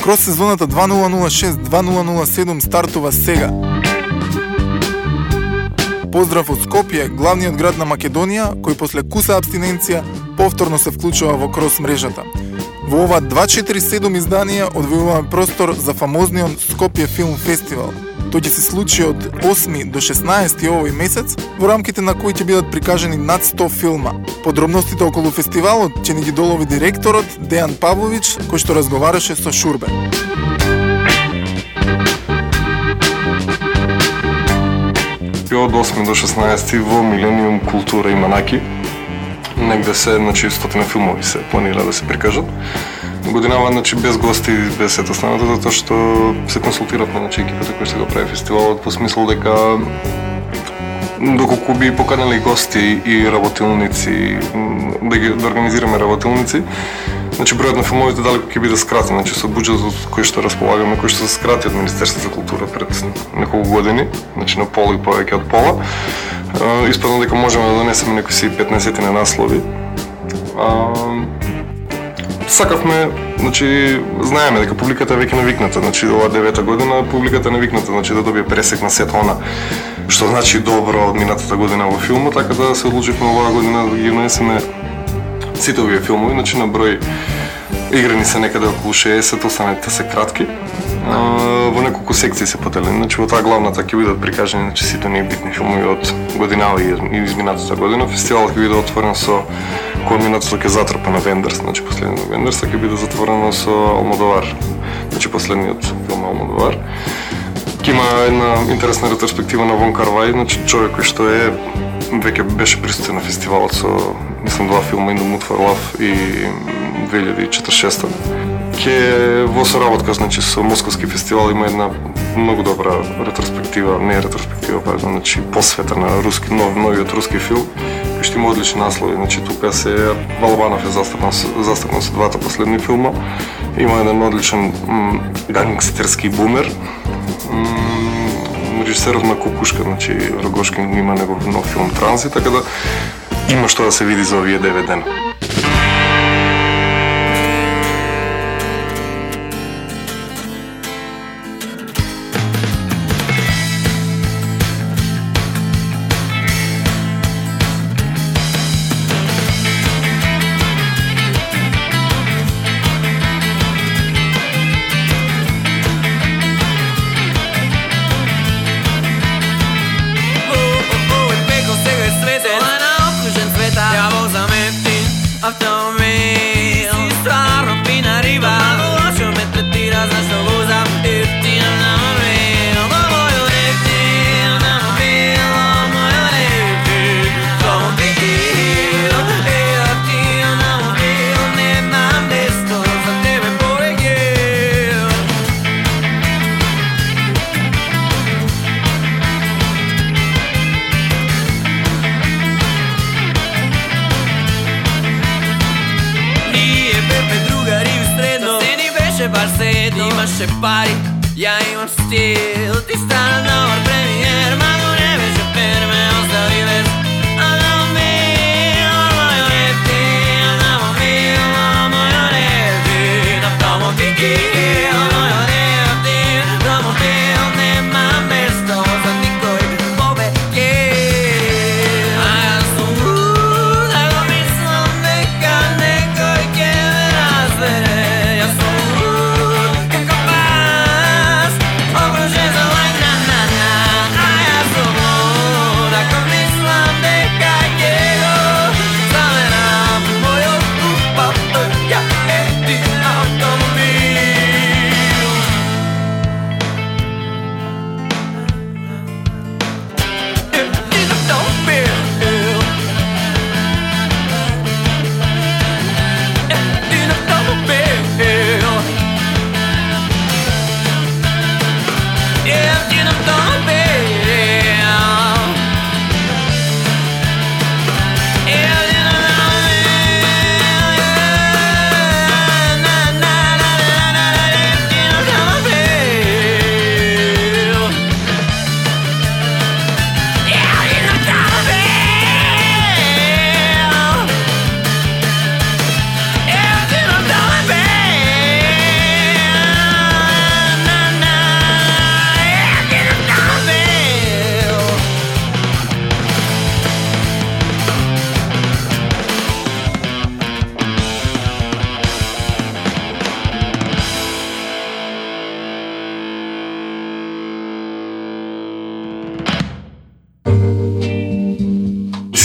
Крос сезоната 2006-2007 стартува сега. Поздрав од Скопје, главниот град на Македонија, кој после куса абстиненција повторно се вклучува во крос мрежата. Во ова 247 изданија одвојуваме простор за фамозниот Скопје Филм Фестивал. Тој ќе се случи од 8 до 16 овој месец, во рамките на кој ќе бидат прикажани над 100 филма. Подробностите околу фестивалот ќе ни ги долови директорот Дејан Павлович, кој што разговараше со Шурбе. Од 8 до 16 во Милениум Култура и Манаки, негде се, стотина филмови се планира да се прикажат. Годинава, без гости, без ето останато, затоа што се консултиравме, екипата која се го прави фестивалот, по смисол дека доколку би поканали гости и работилници, да организираме работилници, бројот на филмовите далеко ќе биде скратен, со буџетот кој што располагаме, кој што се скрати од Министерството за култура пред неколку години, на пола и повеќе од пола, испадно дека можеме да донесеме некои си 15 наслови. Сакавме, знаеме дека публиката е веќе навикната, ова 9-та година публиката е навикната, да добие пресек на сето она што значи добро од минатата година во филмот, така да се одлучивме оваа година да ги донесеме сите овие филмови, на број играни се некаде околу 60, останатите се кратки. Во неколку секции се поделени, во таа главната ќе бидат прикажани сите најбитни филмови од годинава и изминатата година. Фестивалот ќе биде отворен со кулминацијата ќе затрпа на Вендерс, последниот Вендерс ќе биде затворено со Алмодовар, последниот филм Алмодовар. Ќе има една интересна ретроспектива на Вон Кар-вај, човек кој што веќе беше присутен на фестивалот со, мислам, 2 филма, In the Mood for Love и 2046. Ке во соработка, со Московски фестивал има една многу добра ретроспектива, посвета на новиот руски филм, кој што има одлични наслови. Тука се Балабанов е застапнал со двата последни филма. Има еден одличен гангстерски бумер. Режисерот на Кукушка, Рогошкин, има негов нов филм Транзит, така да има што да се види за овие 9 дена. Имаше пари, ја имам стил. Ти стана добар премиер, маго не беше фер, ме остави без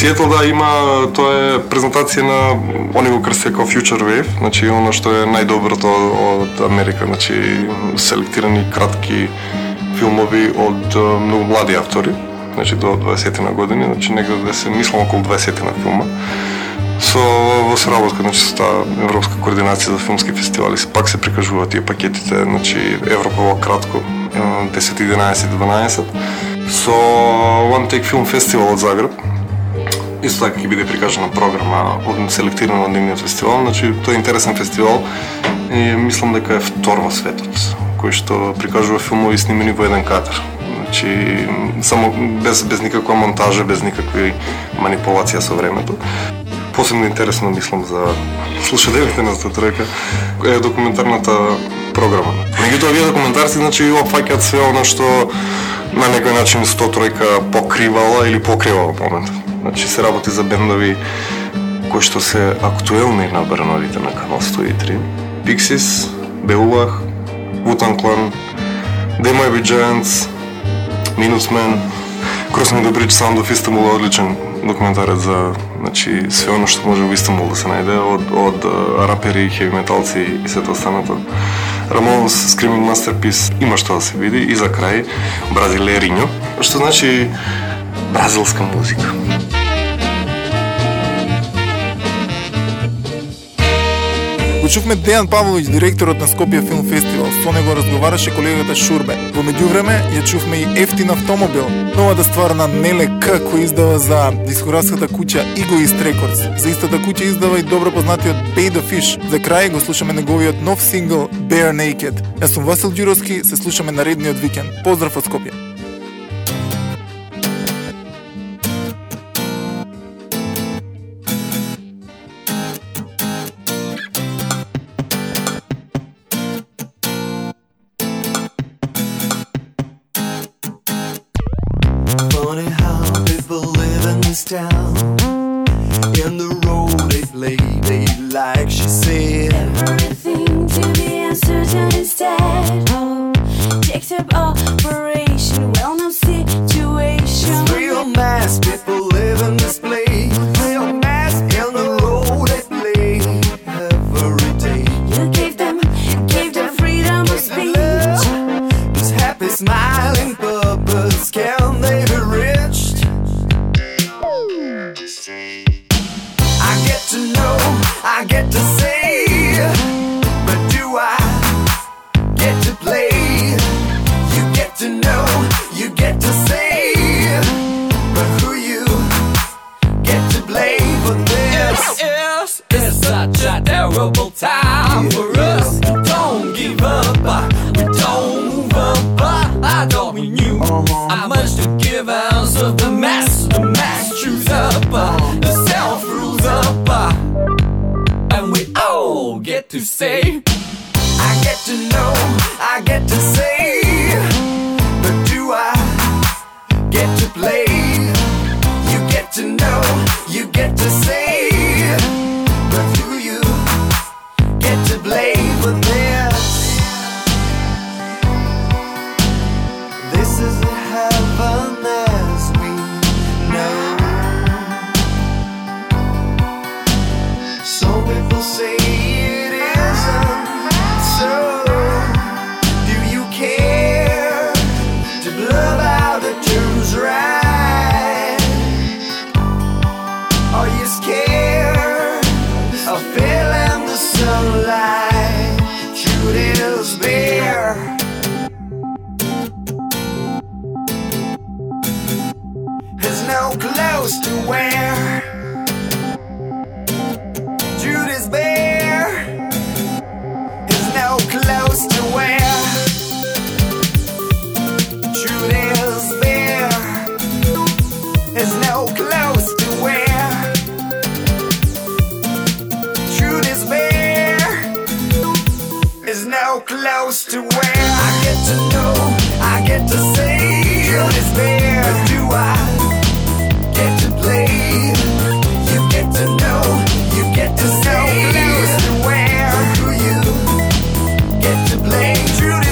Сиетл, да, има, тоа е презентација на, они го крстија како Future Wave, значи оно што е најдоброто од Америка, значи селектирани кратки филмови од многу млади автори, значи до 20 на години, значи негде да се мислам околу 20 на филма. Во соработка, значи со таа Европска координација за филмски фестивали, пак се прикажуваат тие пакетите, значи Европа во кратко, 10, 11, 12, со One Take Film Festival од Загреб. Исто така ќе биде прикажана програма селектирана од нивниот фестивал, значи тоа е интересен фестивал и мислам дека е втор во светот, кој што прикажува филмови снимени во еден кадр. Значи само без никаква монтажа, без никакви манипулација со времето. Посебно интересно мислам за слушателите на Статрека е документарната програма. Меѓутоа овие документарци значи опфаќаат све она што на некој начин 103 покривала или покривала во моментот. Значи се работи за бендови кои што се актуелни на барановите на канал 103. Pixies, Beulach, Wu-Tang Clan, They Might Be Giants, Minutemen, Crossing the Bridge Sound of Istanbul е одличен документарец за значи све оно што може во Истанбул да се најде од рапери, хеви металци и сето останато. Ramones, Screaming Masterpiece има што да се види и за крај Бразилериньо, што значи бразилска музика. Го чувме Дејан Павловиќ, директорот на Скопје Филм Фестивал. Со него разговараше колегата Шурбе. Во меѓувреме ја чувме и Ефтин автомобил, новата ствар на Неле К, кој издава за дискографската куќа Egoist Records. За истата куќа издава и добро познатиот Pay the Fish. За крај го слушаме неговиот нов сингл Bare Naked. Јас сум Васил Ѓуровски, се слушаме наредниот викенд. Поздрав од Скопје. Town. In the role they play, like she said. Everything to be uncertain instead. Oh, takes up operation, well known situation. It's real mass, people live in this place. Real mass in the role they play every day. You gave them freedom of speech. This happy smiling purpose, can they be reached? I get to say, but do I get to play? You get to know, you get to say, but who you get to blame for this? It's such a terrible time for us. Don't give up, we don't move up. I thought we knew how much to give out of the mass chews up, the self rules up. We all get to say, I get to know, I get to say, but do I get to play? You get to know, you get to say, but do you get to blame for this? This is heaven as we know. Some people say it isn't so. Do you care to blur out the terms right? Are you scared of feeling the sunlight? Truth is bare. There's no clothes to wear. Truth is bare. There's no clothes to wear. Truth is bare. There's no clothes to wear. Truth is bare. There's no clothes to wear. I get to know, I get to say, truth is bare. But do I get to play? You get to know, you get to say, clothes to wear. Who you get to blame? Truth